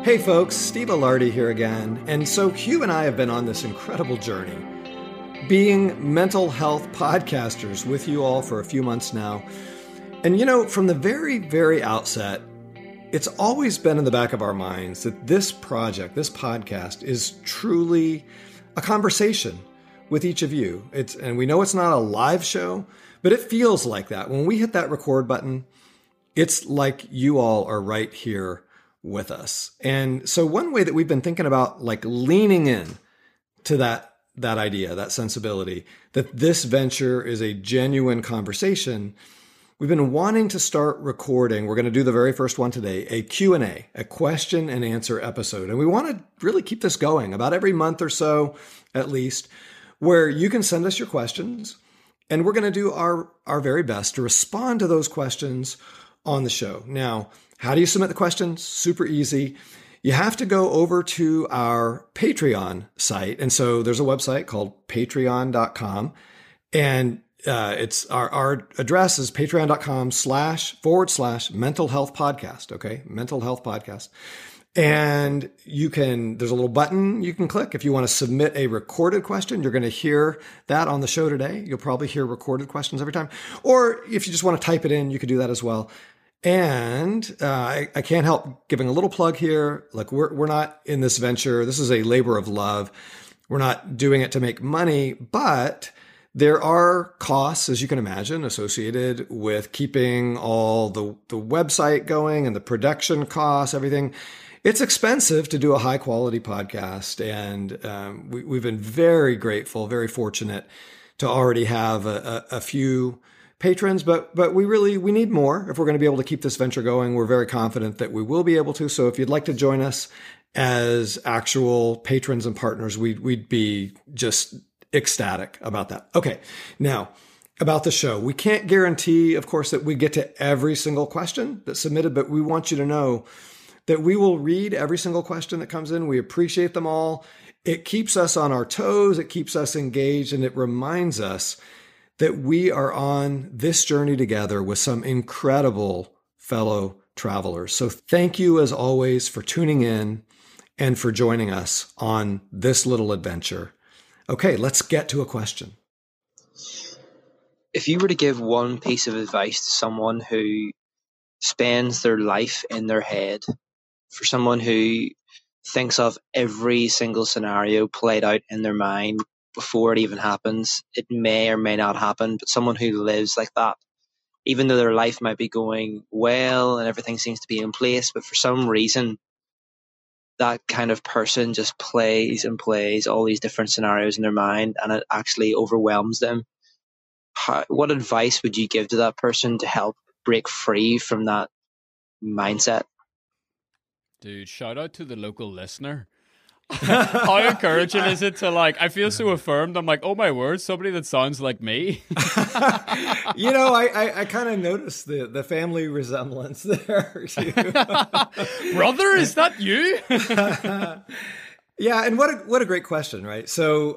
Hey folks, Steve Alardi here again. And so Hugh and I have been on this incredible journey, being mental health podcasters with you all for a few months now. And you know, from the very, very outset, it's always been in the back of our minds that this project, this podcast, is truly a conversation with each of you. And we know it's not a live show, but it feels like that. When we hit that record button, it's like you all are right here with us. And so one way that we've been thinking about like leaning in to that idea, that sensibility, that this venture is a genuine conversation, we've been wanting to start recording. We're going to do the very first one today, a Q&A, a question and answer episode. And we want to really keep this going about every month or so, at least, where you can send us your questions. And we're going to do our very best to respond to those questions on the show. Now, how do you submit the questions? Super easy. You have to go over to our Patreon site. And so there's a website called patreon.com. And it's our address is patreon.com//mental health podcast. Okay. Mental health podcast. And there's a little button you can click if you want to submit a recorded question. You're going to hear that on the show today. You'll probably hear recorded questions every time. Or if you just want to type it in, you could do that as well. And I can't help giving a little plug here. Like we're not in this venture. This is a labor of love. We're not doing it to make money, but there are costs, as you can imagine, associated with keeping all the website going and the production costs, everything. It's expensive to do a high quality podcast. And we've been very grateful, very fortunate to already have a few patrons, but we need more if we're going to be able to keep this venture going. We're very confident that we will be able to. So if you'd like to join us as actual patrons and partners, we'd be just ecstatic about that. Okay. Now about the show, we can't guarantee, of course, that we get to every single question that's submitted, but we want you to know that we will read every single question that comes in. We appreciate them all. It keeps us on our toes. It keeps us engaged, and it reminds us that we are on this journey together with some incredible fellow travelers. So thank you as always for tuning in and for joining us on this little adventure. Okay, let's get to a question. If you were to give one piece of advice to someone who spends their life in their head, for someone who thinks of every single scenario played out in their mind before it even happens, it may or may not happen, but someone who lives like that, even though their life might be going well and everything seems to be in place, but for some reason that kind of person just plays and plays all these different scenarios in their mind and it actually overwhelms them. What advice would you give to that person to help break free from that mindset? Dude, shout out to the local listener. How encouraging is it to I feel so affirmed. I'm like, oh my word, somebody that sounds like me. You know, I kind of noticed the family resemblance there. Brother, is that you? Yeah, and what a great question, right? So,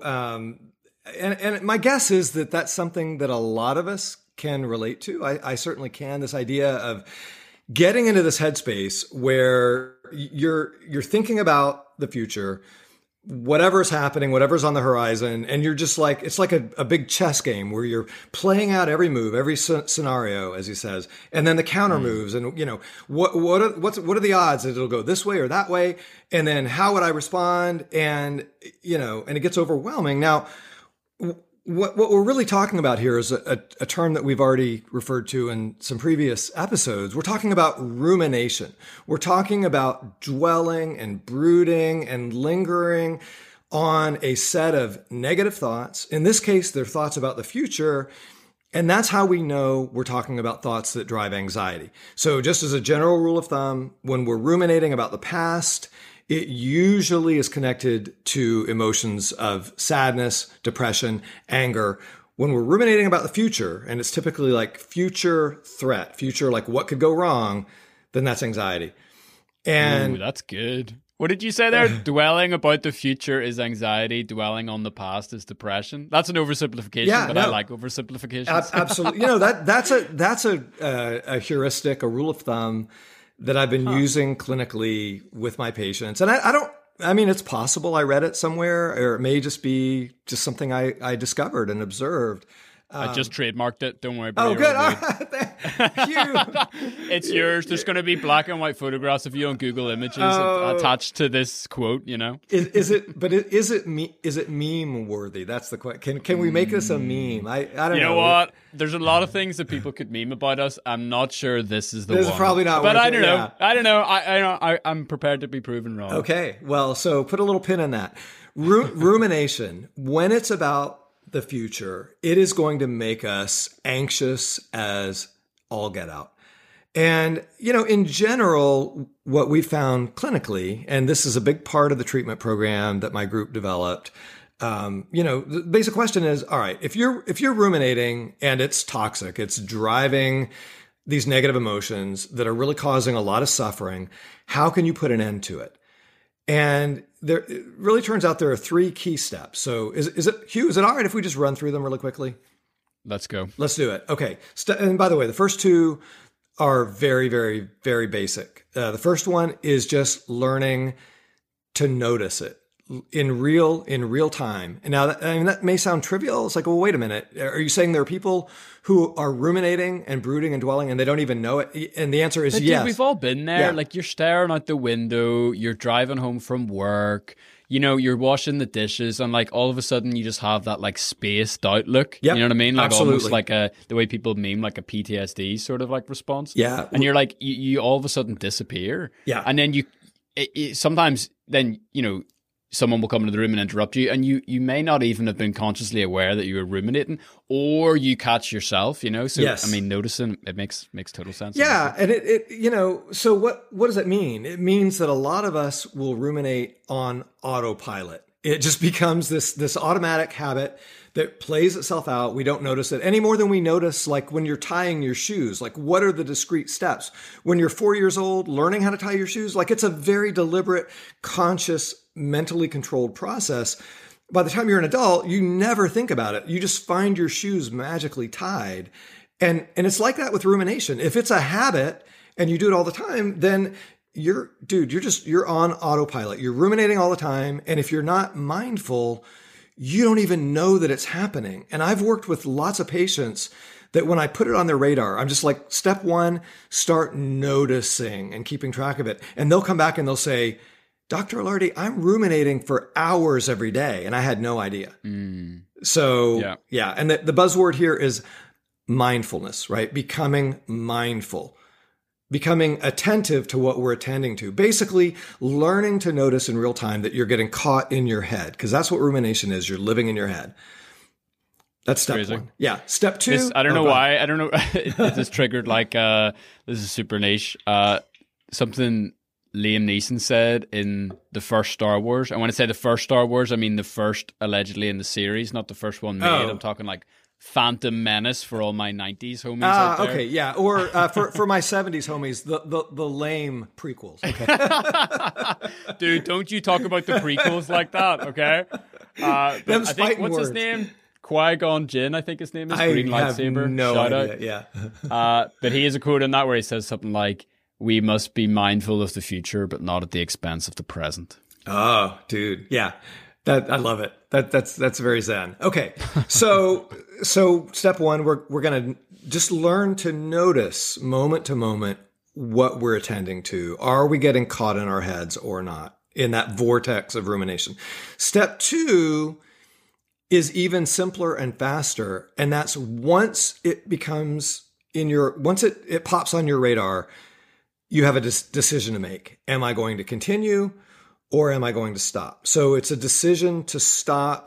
and my guess is that that's something that a lot of us can relate to. I certainly can. This idea of getting into this headspace where you're thinking about the future, whatever's happening, whatever's on the horizon, and you're just like, it's like a big chess game where you're playing out every move, every scenario, as he says, and then the counter moves, and you know what are the odds that it'll go this way or that way, and then how would I respond, and you know, and it gets overwhelming. Now, what we're really talking about here is a term that we've already referred to in some previous episodes. We're talking about rumination. We're talking about dwelling and brooding and lingering on a set of negative thoughts. In this case, they're thoughts about the future. And that's how we know we're talking about thoughts that drive anxiety. So just as a general rule of thumb, when we're ruminating about the past, it usually is connected to emotions of sadness, depression, anger. When we're ruminating about the future, and it's typically like future threat, future like what could go wrong, then that's anxiety. And ooh, that's good. What did you say there? Dwelling about the future is anxiety. Dwelling on the past is depression. That's an oversimplification, but I like oversimplifications. Absolutely. You know, that's a heuristic, a rule of thumb that I've been using clinically with my patients. And I mean, it's possible I read it somewhere, or it may just be just something I discovered and observed. I just trademarked it. Don't worry about it. Oh, good. All right. Thank you. It's yours. There's going to be black and white photographs of you on Google Images attached to this quote. You know, is it meme worthy? That's the question. Can we make this a meme? I don't know. You know what? There's a lot of things that people could meme about us. I'm not sure this is the one. This is probably not. But worth I it, don't know. yeah. I don't know. I'm prepared to be proven wrong. Okay. Well, so put a little pin in that. Rumination, when it's about the future, it is going to make us anxious as all get out. And, in general, what we found clinically, and this is a big part of the treatment program that my group developed, the basic question is, all right, if you're ruminating and it's toxic, it's driving these negative emotions that are really causing a lot of suffering, how can you put an end to it? And it really turns out there are 3 key steps. So is it, Hugh, is it all right if we just run through them really quickly? Let's go. Let's do it. Okay. And by the way, the first 2 are very, very, very basic. The first one is just learning to notice it in real time. And now that may sound trivial. It's like, well, wait a minute. Are you saying there are people who are ruminating and brooding and dwelling and they don't even know it? And the answer is But yes. Dude, we've all been there. Yeah. Like, you're staring out the window, you're driving home from work, you're washing the dishes, and like all of a sudden you just have that like spaced out look. Yep, you know what I mean? Like absolutely. Almost like the way people meme, like a PTSD sort of like response. Yeah. And you're like, you all of a sudden disappear. Yeah. And then sometimes then, someone will come into the room and interrupt you, and you may not even have been consciously aware that you were ruminating, or you catch yourself, So, yes. I mean, noticing, it makes total sense. Yeah. And so what does that mean? It means that a lot of us will ruminate on autopilot. It just becomes this automatic habit that plays itself out. We don't notice it any more than we notice, like when you're tying your shoes, like what are the discrete steps? When you're 4 years old, learning how to tie your shoes, like it's a very deliberate, conscious, mentally controlled process. By the time you're an adult, you never think about it. You just find your shoes magically tied. And it's like that with rumination. If it's a habit and you do it all the time, then you're on autopilot. You're ruminating all the time. And if you're not mindful, you don't even know that it's happening. And I've worked with lots of patients that when I put it on their radar, I'm just like, step 1, start noticing and keeping track of it. And they'll come back and they'll say, Dr. Ilardi, I'm ruminating for hours every day, and I had no idea. So, yeah. And the buzzword here is mindfulness, right? Becoming mindful, becoming attentive to what we're attending to. Basically, learning to notice in real time that you're getting caught in your head, because that's what rumination is. You're living in your head. That's step Crazy. 1. Yeah. Step 2. I don't know why. I don't know. It just triggered like, this is super niche. Something Liam Neeson said in the first Star Wars. And when I say the first Star Wars, I mean the first allegedly in the series, not the first one made. I'm talking like Phantom Menace for all my 90s homies out there. Okay, yeah. Or for my 70s homies, the lame prequels. Okay. Dude, don't you talk about the prequels like that, okay? I think, what's his name? Qui-Gon Jinn, I think his name is. Green Lightsaber. No Shout idea. out. Yeah. But he has a quote in that where he says something like, "We must be mindful of the future, but not at the expense of the present." Oh, dude. Yeah. I love it. That's very zen. Okay. So step 1, we're going to just learn to notice moment to moment what we're attending to. Are we getting caught in our heads or not in that vortex of rumination? Step 2 is even simpler and faster. And that's once it becomes once it pops on your radar, you have a decision to make. Am I going to continue or am I going to stop? So it's a decision to stop.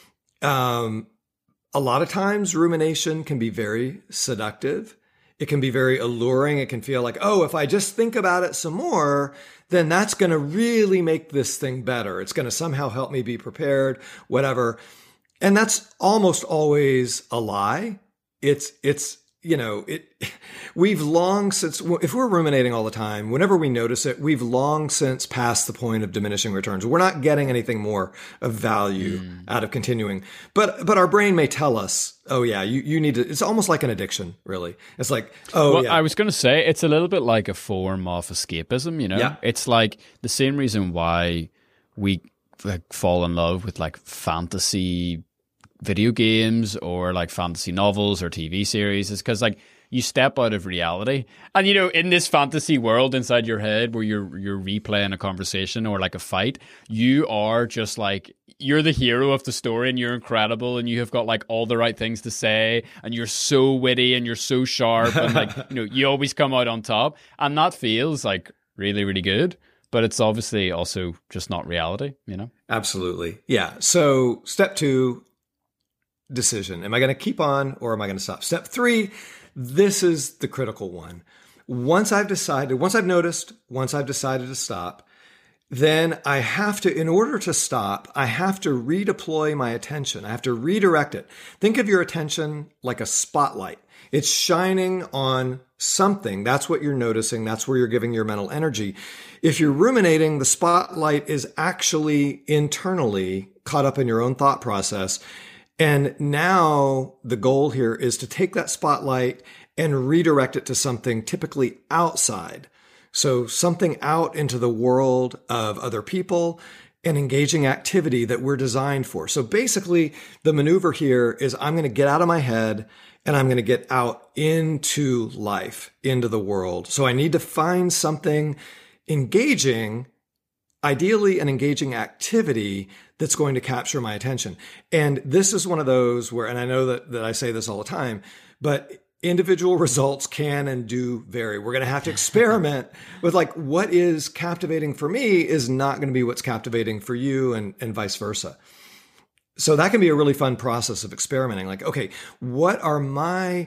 A lot of times rumination can be very seductive. It can be very alluring. It can feel like, oh, if I just think about it some more, then that's going to really make this thing better. It's going to somehow help me be prepared, whatever. And that's almost always a lie. It's we've long since, if we're ruminating all the time, whenever we notice it, we've long since passed the point of diminishing returns. We're not getting anything more of value out of continuing. But our brain may tell us, oh yeah, you need to, it's almost like an addiction, really. It's like, I was going to say, it's a little bit like a form of escapism, Yeah. It's like the same reason why we fall in love with like fantasy video games or like fantasy novels or TV series is because like you step out of reality and in this fantasy world inside your head where you're replaying a conversation or like a fight, you are just like, you're the hero of the story and you're incredible and you have got like all the right things to say and you're so witty and you're so sharp and like you always come out on top, and that feels like really, really good. But it's obviously also just not reality, Absolutely. Yeah. So step 2, decision. Am I going to keep on or am I going to stop? Step 3, this is the critical one. Once I've noticed, once I've decided to stop, then I have to, in order to stop, I have to redeploy my attention. I have to redirect it. Think of your attention like a spotlight. It's shining on something. That's what you're noticing. That's where you're giving your mental energy. If you're ruminating, the spotlight is actually internally caught up in your own thought process. And now the goal here is to take that spotlight and redirect it to something typically outside. So something out into the world of other people and engaging activity that we're designed for. So basically the maneuver here is I'm going to get out of my head and I'm going to get out into life, into the world. So I need to find something engaging, ideally an engaging activity that's going to capture my attention. And this is one of those where, and I know that I say this all the time, but individual results can and do vary. We're going to have to experiment with like what is captivating for me is not going to be what's captivating for you and vice versa. So that can be a really fun process of experimenting. Like, okay, what are my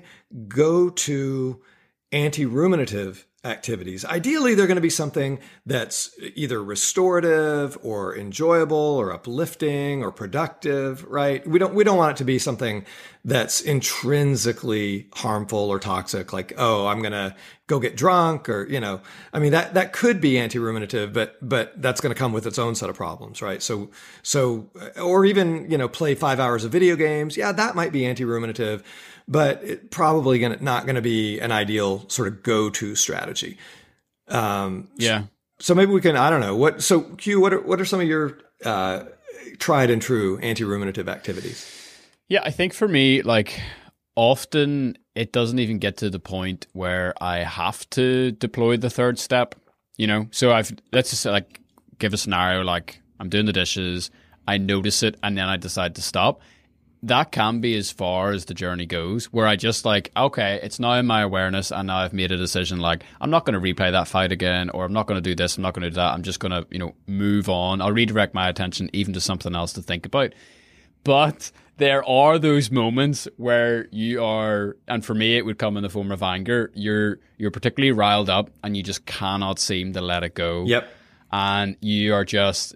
go-to anti-ruminative activities? Ideally, they're going to be something that's either restorative or enjoyable or uplifting or productive, right? We don't want it to be something that's intrinsically harmful or toxic, like, oh, I'm going to go get drunk or, I mean, that could be anti-ruminative, but that's going to come with its own set of problems, right? So, or even, play 5 hours of video games. Yeah, that might be anti-ruminative, but it probably not going to be an ideal sort of go-to strategy. Yeah. So maybe we can, I don't know So Q, what are some of your, tried and true anti-ruminative activities? Yeah, I think for me, like often it doesn't even get to the point where I have to deploy the third step, So let's just like give a scenario like I'm doing the dishes, I notice it, and then I decide to stop. That can be as far as the journey goes, where I just like, okay, it's now in my awareness, and now I've made a decision like, I'm not going to replay that fight again, or I'm not going to do this, I'm not going to do that. I'm just going to, move on. I'll redirect my attention even to something else to think about. But there are those moments where you are, and for me, it would come in the form of anger. You're particularly riled up, and you just cannot seem to let it go. Yep. And you are just,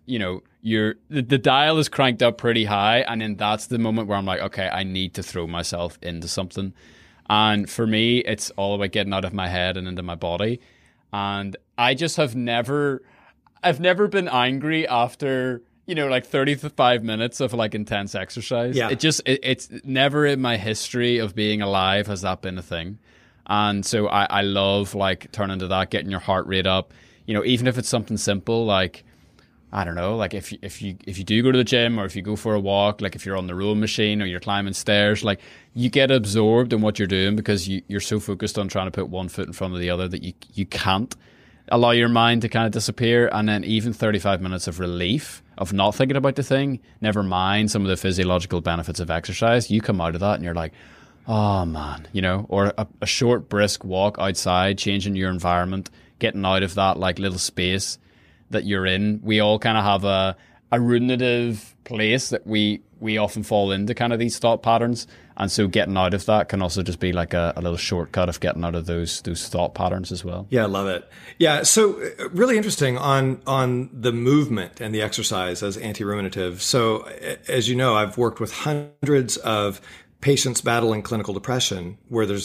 the dial is cranked up pretty high, and then that's the moment where I'm like, okay, I need to throw myself into something. And for me, it's all about getting out of my head and into my body. And I just I've never been angry after, like 35 minutes of like intense exercise. Yeah. It's never in my history of being alive has that been a thing. And so I love like turning to that, getting your heart rate up, even if it's something simple, like, I don't know, like if you do go to the gym or if you go for a walk, like if you're on the rowing machine or you're climbing stairs, like you get absorbed in what you're doing because you're so focused on trying to put one foot in front of the other that you can't allow your mind to kind of disappear. And then even 35 minutes of relief of not thinking about the thing, never mind some of the physiological benefits of exercise, you come out of that and you're like, oh man, or a short brisk walk outside, changing your environment, getting out of that like little space that you're in. We all kind of have a ruminative place that we often fall into kind of these thought patterns. And so getting out of that can also just be like a little shortcut of getting out of those thought patterns as well. Yeah, I love it. Yeah, so really interesting on the movement and the exercise as anti-ruminative. So as you know, I've worked with hundreds of patients battling clinical depression where there's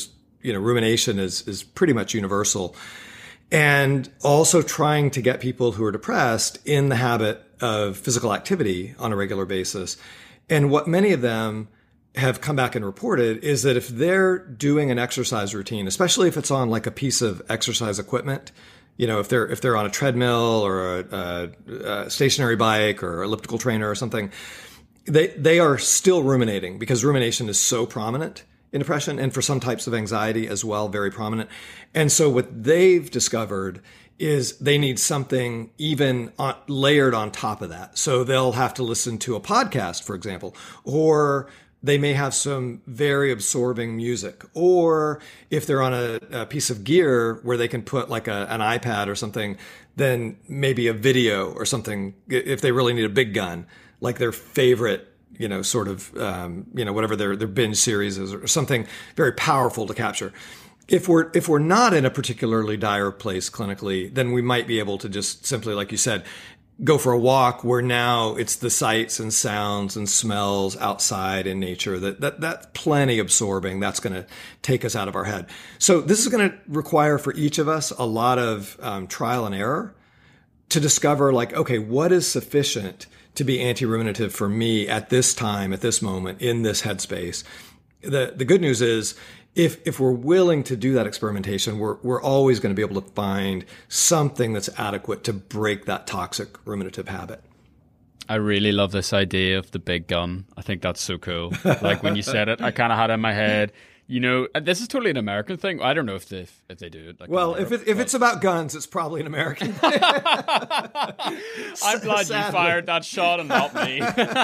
rumination is pretty much universal. And also trying to get people who are depressed in the habit of physical activity on a regular basis. And what many of them have come back and reported is that if they're doing an exercise routine, especially if it's on like a piece of exercise equipment, if they're on a treadmill or a stationary bike or elliptical trainer or something, they are still ruminating, because rumination is so prominent in depression, and for some types of anxiety as well, very prominent. And so what they've discovered is they need something even layered on top of that. So they'll have to listen to a podcast, for example, or they may have some very absorbing music, or if they're on a piece of gear where they can put like an iPad or something, then maybe a video or something, if they really need a big gun, like their favorite, whatever their binge series is, or something very powerful to capture. If we're not in a particularly dire place clinically, then we might be able to just simply, like you said, go for a walk, where now it's the sights and sounds and smells outside in nature that's plenty absorbing. That's going to take us out of our head. So this is going to require for each of us a lot of trial and error to discover, like, okay, what is sufficient to be anti-ruminative for me at this time, at this moment, in this headspace. The good news is, if we're willing to do that experimentation, we're always going to be able to find something that's adequate to break that toxic ruminative habit. I really love this idea of the big gun. I think that's so cool. Like when you said it, I kind of had it in my head. This is totally an American thing. I don't know if they do it. Like, well, if it's about guns, it's probably an American thing. I'm glad you fired that shot and not me.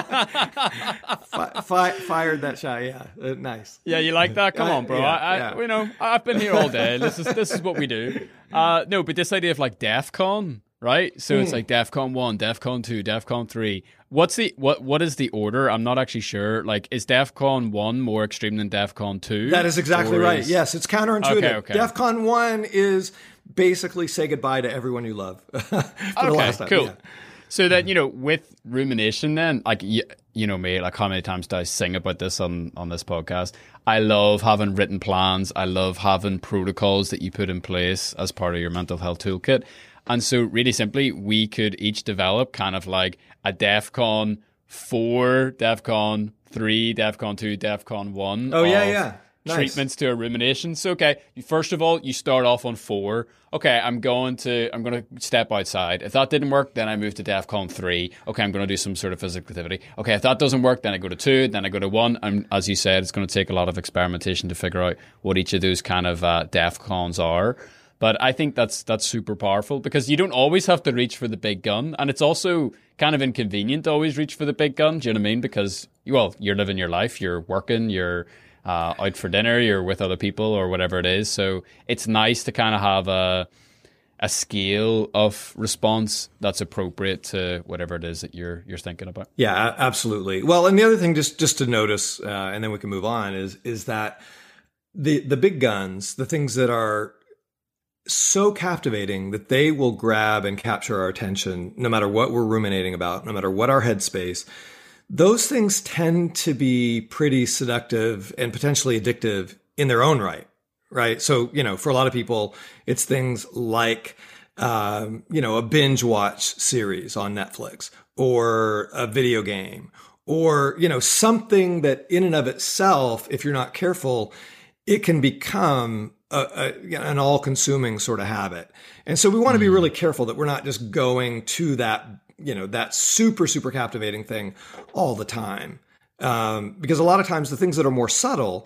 Fired that shot, yeah. Nice. Yeah, you like that? Come on, bro. Yeah. I've been here all day. This is what we do. No, but this idea of like DEF CON, right? So it's like DEF CON 1, DEF CON 2, DEF CON 3. What is the order? I'm not actually sure. Like, is DEF CON 1 more extreme than DEF CON 2? That is exactly right. Yes, it's counterintuitive. Okay. DEF CON 1 is basically say goodbye to everyone you love. For the last time. Cool. Yeah. So that, with rumination then, like, me, like how many times do I sing about this on this podcast? I love having written plans. I love having protocols that you put in place as part of your mental health toolkit. And so really simply, we could each develop kind of like a DEF CON 4, DEF CON 3, DEF CON 2, DEF CON 1. Oh, yeah. Nice. Treatments to a rumination. So, okay, first of all, you start off on 4. Okay, I'm going to step outside. If that didn't work, then I move to DEF CON 3. Okay, I'm going to do some sort of physical activity. Okay, if that doesn't work, then I go to 2, then I go to 1. And as you said, it's going to take a lot of experimentation to figure out what each of those kind of DEF CONs are. But I think that's super powerful, because you don't always have to reach for the big gun. And it's also kind of inconvenient to always reach for the big gun. Do you know what I mean? Because, you're living your life, you're working, you're out for dinner, you're with other people or whatever it is. So it's nice to kind of have a scale of response that's appropriate to whatever it is that you're thinking about. Yeah, absolutely. Well, and the other thing just to notice, and then we can move on, is that the big guns, the things that are so captivating that they will grab and capture our attention no matter what we're ruminating about, no matter what our headspace, those things tend to be pretty seductive and potentially addictive in their own right? So, for a lot of people, it's things like, a binge watch series on Netflix, or a video game, or, something that in and of itself, if you're not careful, it can become an all-consuming sort of habit. And so we want to be really careful that we're not just going to that, that super, super captivating thing all the time. Because a lot of times the things that are more subtle,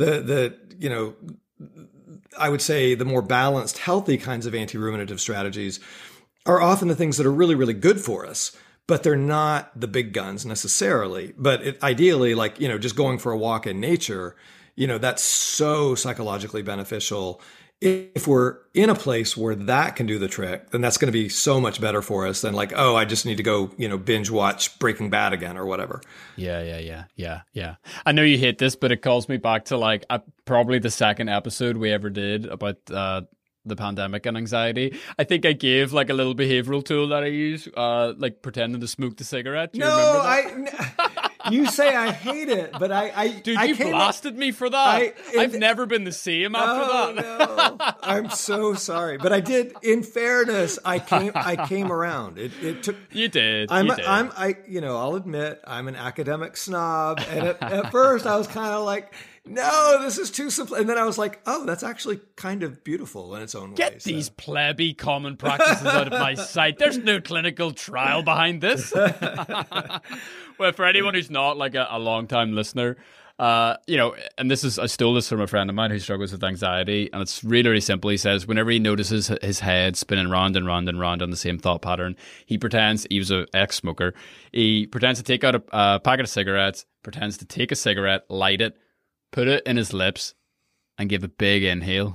I would say the more balanced, healthy kinds of anti-ruminative strategies are often the things that are really, really good for us, but they're not the big guns necessarily. But ideally, like, just going for a walk in nature, that's so psychologically beneficial. If we're in a place where that can do the trick, then that's going to be so much better for us than like, oh, I just need to go, binge watch Breaking Bad again or whatever. Yeah. I know you hate this, but it calls me back to like probably the second episode we ever did about the pandemic and anxiety. I think I gave like a little behavioral tool that I use, like pretending to smoke the cigarette. Do you remember that? You say I hate it, but Dude, I you came blasted me for that. I've it- never been the same after that. No, I'm so sorry, but I did. In fairness, I came around. It took. You did. I'll admit I'm an academic snob, and at first I was kind of like, no, this is too simple, and then I was like, oh, that's actually kind of beautiful in its own way. Get these plebby common practices out of my sight. There's no clinical trial behind this. Well, for anyone who's not like a long-time listener, and I stole this from a friend of mine who struggles with anxiety, and it's really, really simple. He says whenever he notices his head spinning round and round and round on the same thought pattern, he was an ex-smoker. He pretends to take out a packet of cigarettes, pretends to take a cigarette, light it, put it in his lips, and give a big inhale,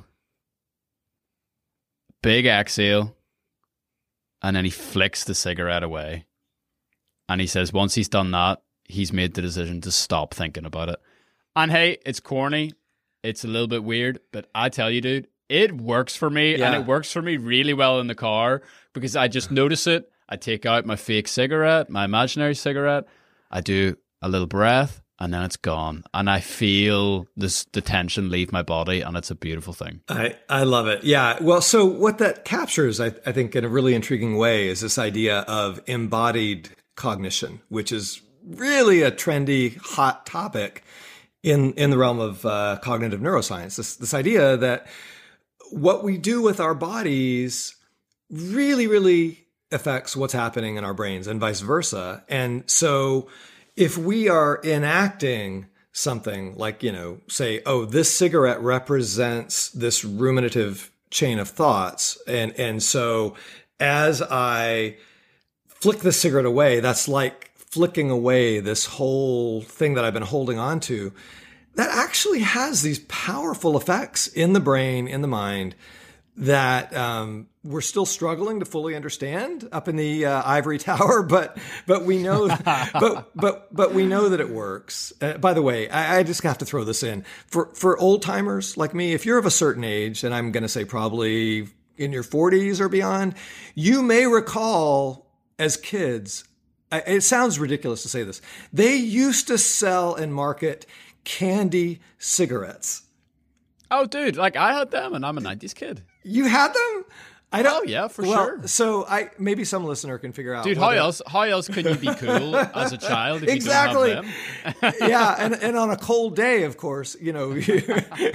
big exhale, and then he flicks the cigarette away. And he says once he's done that, he's made the decision to stop thinking about it. And hey, it's corny, it's a little bit weird, but I tell you, dude, it works for me, and it works for me really well in the car because I just notice it. I take out my fake cigarette, my imaginary cigarette, I do a little breath, and then it's gone. And I feel the tension leave my body, and it's a beautiful thing. I love it. Yeah. Well, so what that captures, I think, in a really intriguing way is this idea of embodied cognition, which is really a trendy, hot topic in the realm of cognitive neuroscience. This idea that what we do with our bodies really, really affects what's happening in our brains and vice versa. And so if we are enacting something like, say, oh, this cigarette represents this ruminative chain of thoughts. And so as I flick the cigarette away, that's like flicking away this whole thing that I've been holding on to. That actually has these powerful effects in the brain, in the mind, that we're still struggling to fully understand up in the ivory tower, but we know, but we know that it works. By the way, I just have to throw this in for old timers like me. If you're of a certain age, and I'm going to say probably in your 40s or beyond, you may recall as kids. It sounds ridiculous to say this. They used to sell and market candy cigarettes. Oh, dude, like I had them, and I'm a 90s kid. You had them? I don't. Oh yeah, for sure. So maybe some listener can figure out. Dude, how else can you be cool as a child if exactly. You don't have them? Yeah, and on a cold day, of course, you've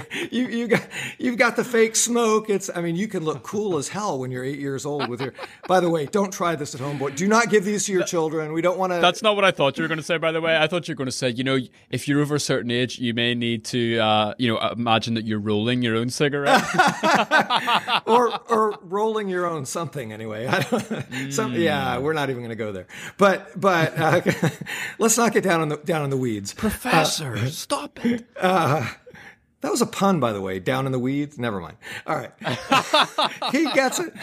got the fake smoke. You can look cool as hell when you're 8 years old with your. By the way, don't try this at home, boy. Do not give these to your children. We don't want to. That's not what I thought you were going to say. By the way, I thought you were going to say, if you're over a certain age, you may need to, imagine that you're rolling your own cigarette, or rolling your own something anyway. Yeah, we're not even going to go there. But let's not get down in the weeds. Professor, stop it. That was a pun, by the way. Down in the weeds. Never mind. All right, he gets it.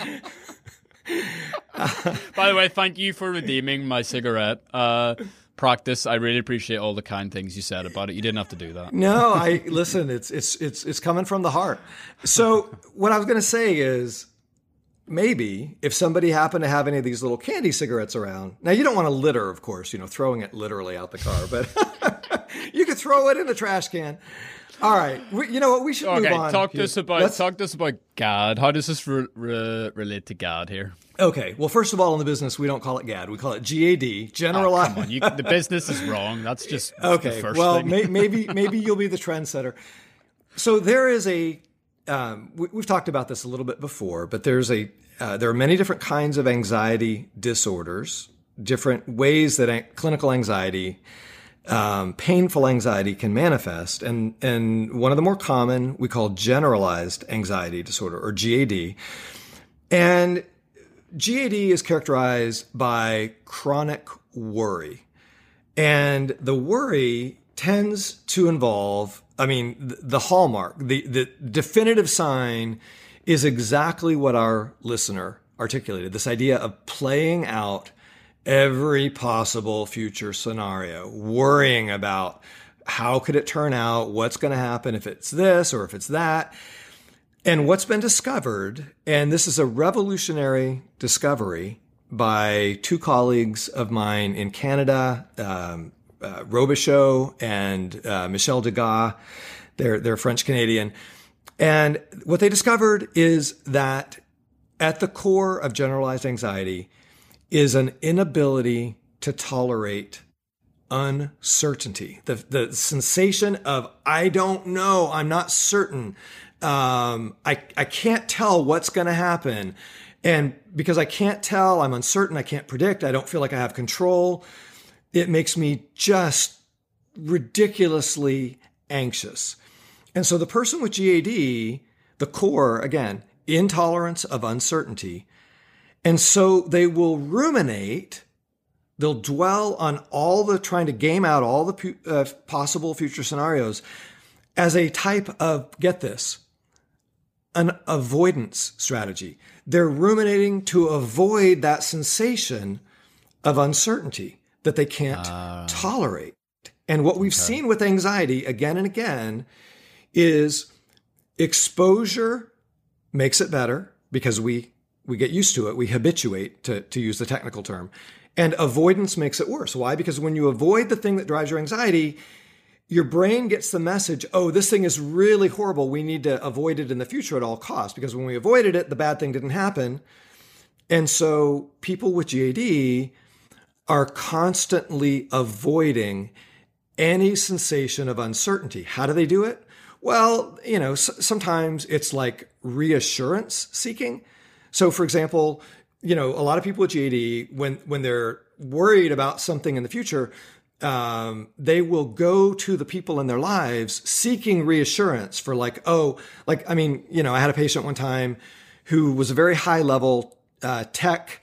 By the way, thank you for redeeming my cigarette practice. I really appreciate all the kind things you said about it. You didn't have to do that. No, listen. It's coming from the heart. So what I was going to say is, maybe if somebody happened to have any of these little candy cigarettes around, now you don't want to litter, of course, throwing it literally out the car, but you could throw it in the trash can. All right. You know what? We should move on. Talk to us about GAD. How does this relate to GAD here? Okay. Well, first of all, in the business, we don't call it GAD. We call it GAD. Generalized. Come on. The business is wrong. That's just okay. The first well, thing. maybe you'll be the trendsetter. So there is we've talked about this a little bit before, but there are many different kinds of anxiety disorders, different ways that clinical anxiety, painful anxiety can manifest. And one of the more common we call generalized anxiety disorder, or GAD. And GAD is characterized by chronic worry. And the worry tends to involve, the hallmark, the definitive sign is exactly what our listener articulated. This idea of playing out every possible future scenario, worrying about how could it turn out, what's going to happen if it's this or if it's that. And what's been discovered, and this is a revolutionary discovery by two colleagues of mine in Canada, Robichaud and Michel Degas. They're French Canadian. And what they discovered is that at the core of generalized anxiety is an inability to tolerate uncertainty. The sensation of, I don't know, I'm not certain. I can't tell what's going to happen. And because I can't tell, I'm uncertain, I can't predict, I don't feel like I have control, it makes me just ridiculously anxious. And so the person with GAD, the core, again, intolerance of uncertainty. And so they will ruminate, they'll dwell on trying to game out all the possible future scenarios as a type of, get this, an avoidance strategy. They're ruminating to avoid that sensation of uncertainty that they can't tolerate. And what we've seen with anxiety again and again is exposure makes it better because we get used to it. We habituate, to use the technical term. And avoidance makes it worse. Why? Because when you avoid the thing that drives your anxiety, your brain gets the message, oh, this thing is really horrible. We need to avoid it in the future at all costs. Because when we avoided it, the bad thing didn't happen. And so people with GAD are constantly avoiding any sensation of uncertainty. How do they do it? Well, sometimes it's like reassurance seeking. So for example, a lot of people with GAD, when they're worried about something in the future, they will go to the people in their lives seeking reassurance for I had a patient one time who was a very high level tech.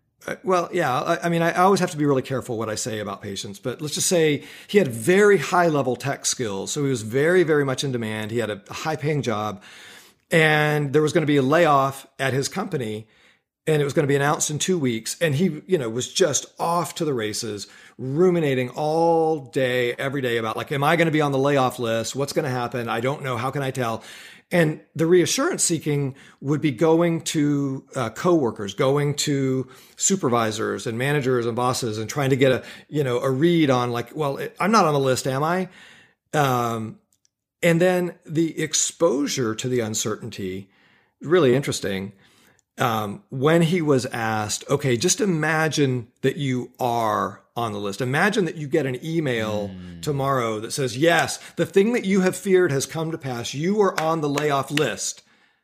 I always have to be really careful what I say about patients, but let's just say he had very high level tech skills. So he was very, very much in demand. He had a high paying job and there was going to be a layoff at his company and it was going to be announced in 2 weeks. And he, was just off to the races, ruminating all day, every day about am I going to be on the layoff list? What's going to happen? I don't know. How can I tell? And the reassurance seeking would be going to coworkers, going to supervisors and managers and bosses and trying to get a read on I'm not on the list, am I? And then the exposure to the uncertainty, really interesting. When he was asked, okay, just imagine that you are on the list. Imagine that you get an email tomorrow that says, yes, the thing that you have feared has come to pass. You are on the layoff list.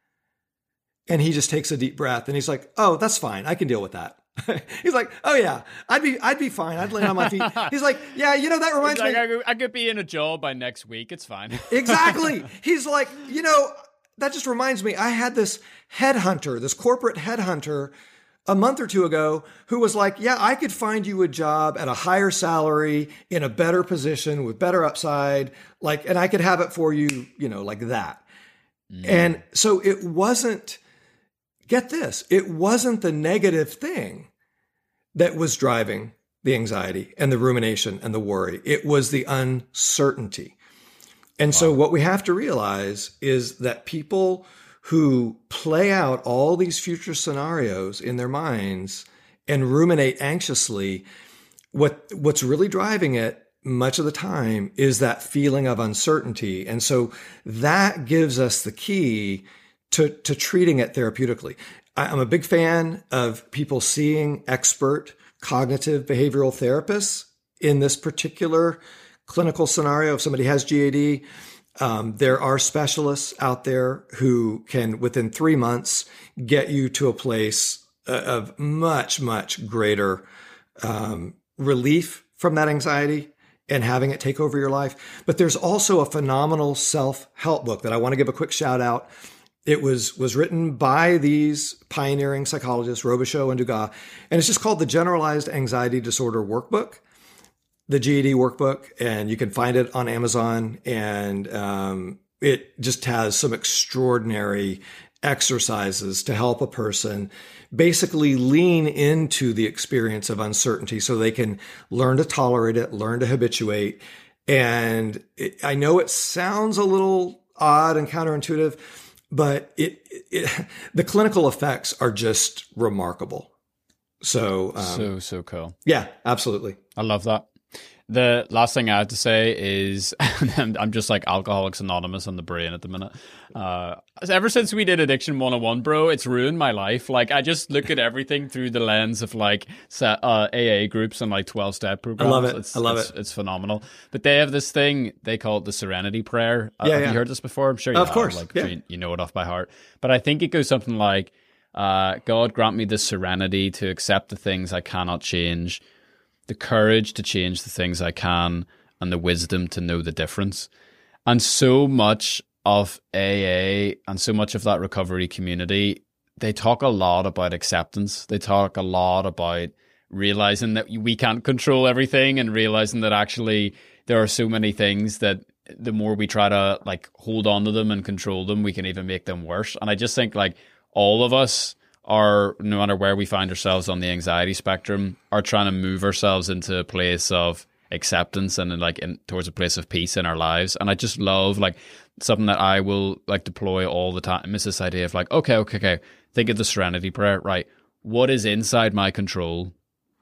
And he just takes a deep breath and he's like, oh, that's fine. I can deal with that. He's like, oh yeah, I'd be fine. I'd land on my feet. He's like, yeah, that reminds me. I could be in a job by next week. It's fine. Exactly. He's like, that just reminds me, I had this corporate headhunter a month or two ago who was like, yeah, I could find you a job at a higher salary in a better position with better upside, and I could have it for you, like that. And so it wasn't, get this, it wasn't the negative thing that was driving the anxiety and the rumination and the worry. It was the uncertainty. And so what we have to realize is that people who play out all these future scenarios in their minds and ruminate anxiously, what's really driving it much of the time is that feeling of uncertainty. And so that gives us the key to treating it therapeutically. I'm a big fan of people seeing expert cognitive behavioral therapists in this particular clinical scenario. If somebody has GAD, there are specialists out there who can, within 3 months, get you to a place of much, much greater relief from that anxiety and having it take over your life. But there's also a phenomenal self-help book that I want to give a quick shout out. It was written by these pioneering psychologists, Robichaud and Degas, and it's just called the Generalized Anxiety Disorder Workbook, the GAD workbook, and you can find it on Amazon. And it just has some extraordinary exercises to help a person basically lean into the experience of uncertainty so they can learn to tolerate it, learn to habituate. And I know it sounds a little odd and counterintuitive, but the clinical effects are just remarkable. So so cool. Yeah, absolutely. I love that. The last thing I have to say is I'm just like Alcoholics Anonymous on the brain at the minute. Ever since we did Addiction 101, bro, it's ruined my life. Like, I just look at everything through the lens of like AA groups and like 12-step programs. I love it. I love it. It's phenomenal. But they have this thing, they call it the Serenity Prayer. Have you heard this before? I'm sure you have. Of course. Like, you know it off by heart. But I think it goes something like, God grant me the serenity to accept the things I cannot change, the courage to change the things I can, and the wisdom to know the difference. And so much of AA and so much of that recovery community, they talk a lot about acceptance. They talk a lot about realizing that we can't control everything, and realizing that actually there are so many things that the more we try to like hold on to them and control them, we can even make them worse. And I just think like all of us are, no matter where we find ourselves on the anxiety spectrum, are trying to move ourselves into a place of acceptance and towards a place of peace in our lives. And I just love like something that I will like deploy all the time is this idea of like, okay. Think of the Serenity Prayer, right? What is inside my control?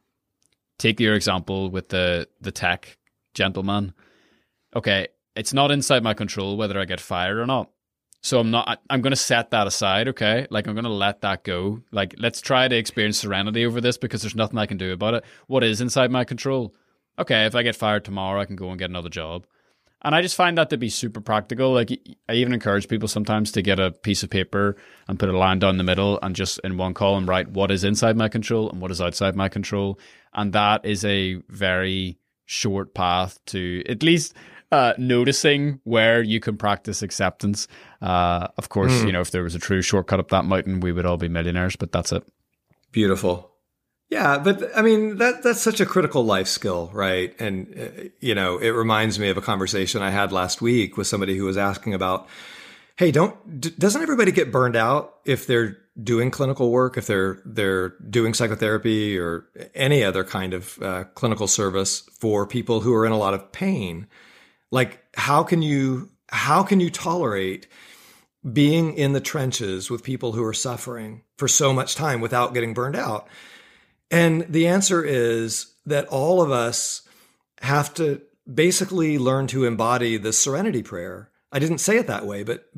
Take your example with the tech gentleman. Okay, it's not inside my control whether I get fired or not. So I'm going to set that aside, okay? Like, I'm going to let that go. Like, let's try to experience serenity over this because there's nothing I can do about it. What is inside my control? Okay, if I get fired tomorrow, I can go and get another job. And I just find that to be super practical. Like, I even encourage people sometimes to get a piece of paper and put a line down the middle and just in one column write what is inside my control and what is outside my control. And that is a very short path to at least noticing where you can practice acceptance. Of course, if there was a true shortcut up that mountain, we would all be millionaires, but that's it. Beautiful. Yeah, but I mean, that's such a critical life skill, right? And, it reminds me of a conversation I had last week with somebody who was asking about, hey, doesn't everybody get burned out if they're doing clinical work, if they're doing psychotherapy or any other kind of clinical service for people who are in a lot of pain? Like, how can you tolerate being in the trenches with people who are suffering for so much time without getting burned out? And the answer is that all of us have to basically learn to embody the Serenity Prayer. I didn't say it that way, but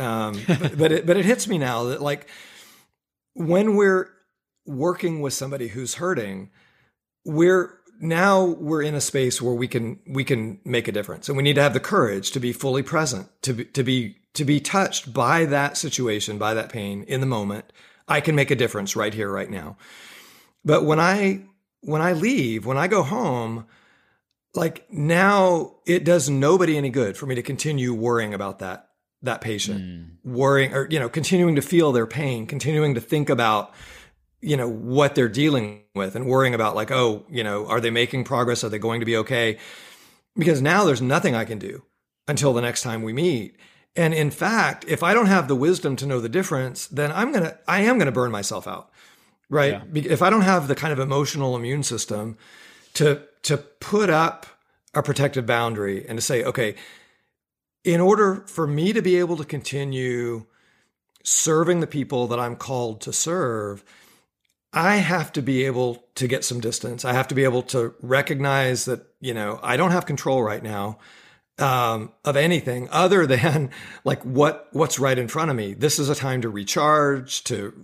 it hits me now that like when we're working with somebody who's hurting, we're in a space where we can make a difference, and we need to have the courage to be fully present, to be touched by that situation, by that pain in the moment. I can make a difference right here, right now. But when I leave, when I go home, like now it does nobody any good for me to continue worrying about that patient, worrying or, continuing to feel their pain, continuing to think about, what they're dealing with and worrying about like, are they making progress? Are they going to be okay? Because now there's nothing I can do until the next time we meet. And in fact, if I don't have the wisdom to know the difference, then I am going to burn myself out. Right. Yeah. If I don't have the kind of emotional immune system to put up a protective boundary and to say, okay, in order for me to be able to continue serving the people that I'm called to serve, I have to be able to get some distance. I have to be able to recognize that, I don't have control right now of anything other than like what's right in front of me. This is a time to recharge, to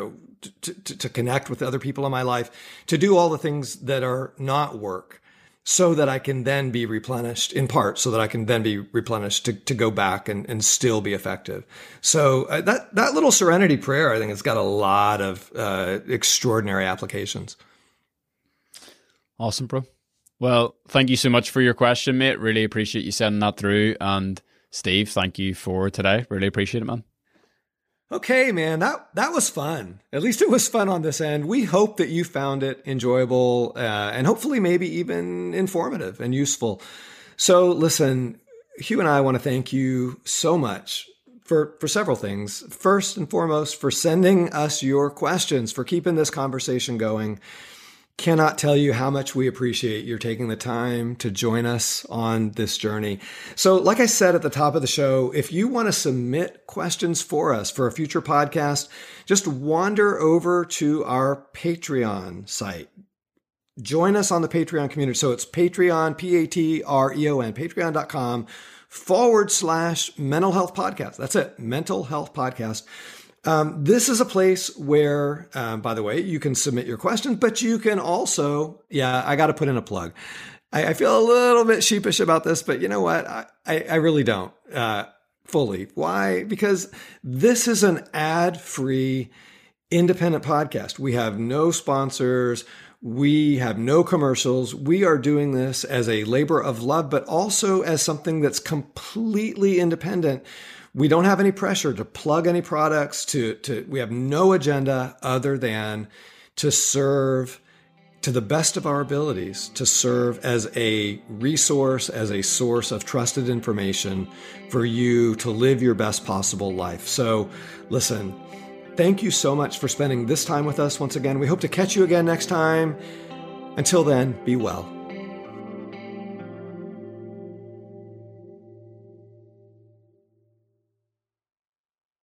connect with other people in my life, to do all the things that are not work, so that I can then be replenished in part, so that I can then be replenished to go back and still be effective. So that little Serenity Prayer, I think, has got a lot of extraordinary applications. Awesome, bro. Well, thank you so much for your question, mate. Really appreciate you sending that through. And Steve, thank you for today. Really appreciate it, man. Okay, man, that was fun. At least it was fun on this end. We hope that you found it enjoyable and hopefully maybe even informative and useful. So listen, Hugh and I want to thank you so much for several things. First and foremost, for sending us your questions, for keeping this conversation going. Cannot tell you how much we appreciate your taking the time to join us on this journey. So like I said at the top of the show, if you want to submit questions for us for a future podcast, just wander over to our Patreon site. join us on the Patreon community. So it's Patreon, Patreon, patreon.com/mental health podcast. That's it. Mental health podcast. This is a place where, by the way, you can submit your questions, but you can also, I got to put in a plug. I feel a little bit sheepish about this, but you know what? I really don't fully. Why? Because this is an ad-free, independent podcast. We have no sponsors. We have no commercials. We are doing this as a labor of love, but also as something that's completely independent. We don't have any pressure to plug any products. We have no agenda other than to serve to the best of our abilities, to serve as a resource, as a source of trusted information for you to live your best possible life. So listen, thank you so much for spending this time with us once again. We hope to catch you again next time. Until then, be well.